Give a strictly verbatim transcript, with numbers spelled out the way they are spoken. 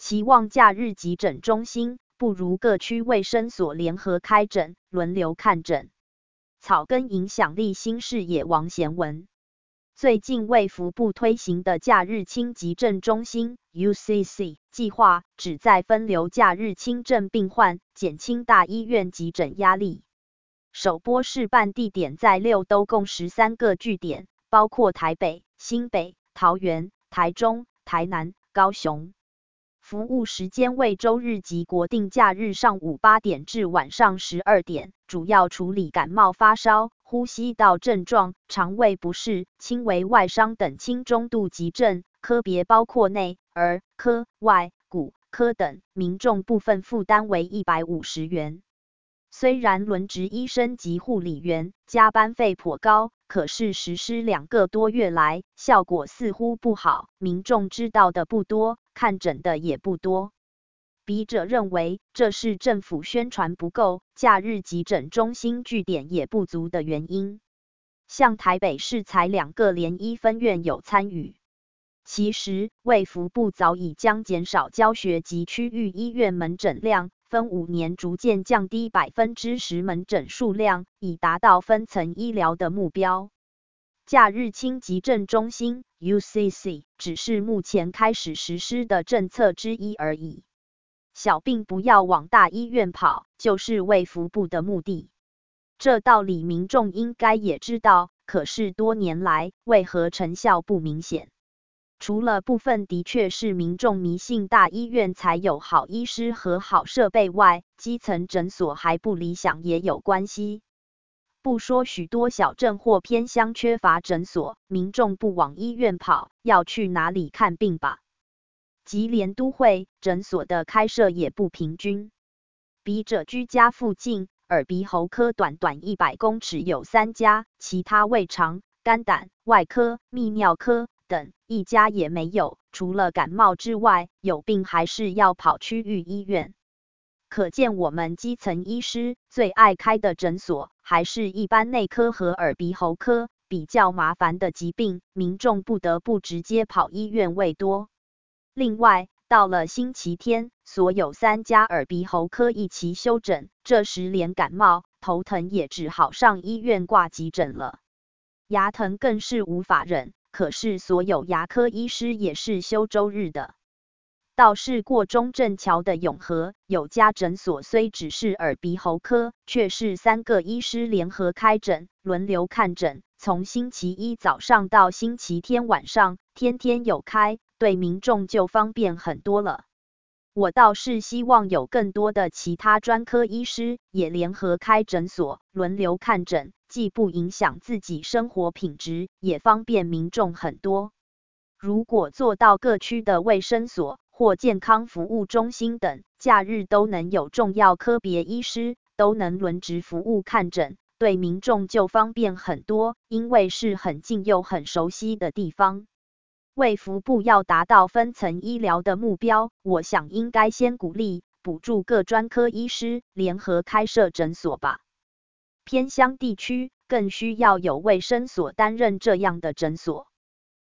期望假日急诊中心不如各区卫生所联合开诊，轮流看诊。草根影响力新视野王贤文。最近卫福部推行的假日轻急诊中心 U C C 计划，旨在分流假日轻症病患，减轻大医院急诊压力。首波示范地点在六都共十三个据点，包括台北、新北、桃园、台中、台南、高雄。服务时间为周日及国定假日上午八点至晚上十二点，主要处理感冒发烧、呼吸道症状、肠胃不适、轻微外伤等轻中度急症，科别包括内、儿科、外、骨科等，民众部分负担为一百五十元。虽然轮值医生及护理员加班费颇高，可是实施两个多月来，效果似乎不好，民众知道的不多，看诊的也不多。笔者认为，这是政府宣传不够，假日急诊中心据点也不足的原因。像台北市才两个联医分院有参与。其实，卫福部早已将减少教学及区域医院门诊量，分五年逐渐降低 百分之十 门诊数量，以达到分层医疗的目标。假日轻急诊中心 U C C 只是目前开始实施的政策之一而已。小病不要往大医院跑，就是卫福部的目的。这道理民众应该也知道，可是多年来，为何成效不明显？除了部分的确是民众迷信大医院才有好医师和好设备外，基层诊所还不理想也有关系。不说许多小镇或偏乡缺乏诊所，民众不往医院跑，要去哪里看病吧？即连都会诊所的开设也不平均。笔者居家附近，耳鼻喉科短短一百公尺有三家，其他胃肠、肝胆、外科、泌尿科等一家也没有，除了感冒之外，有病还是要跑区域医院。可见我们基层医师最爱开的诊所，还是一般内科和耳鼻喉科，比较麻烦的疾病，民众不得不直接跑医院为多。另外，到了星期天，所有三家耳鼻喉科一齐休诊，这时连感冒、头疼也只好上医院挂急诊了。牙疼更是无法忍，可是所有牙科医师也是休周日的。倒是过中正桥的永和有家诊所，虽只是耳鼻喉科，却是三个医师联合开诊，轮流看诊，从星期一早上到星期天晚上，天天有开，对民众就方便很多了。我倒是希望有更多的其他专科医师也联合开诊所，轮流看诊，既不影响自己生活品质，也方便民众很多。如果做到各区的卫生所或健康服务中心等，假日都能有重要科别医师，都能轮值服务看诊，对民众就方便很多，因为是很近又很熟悉的地方。卫福部要达到分层医疗的目标，我想应该先鼓励、补助各专科医师联合开设诊所吧。偏乡地区更需要有卫生所担任这样的诊所。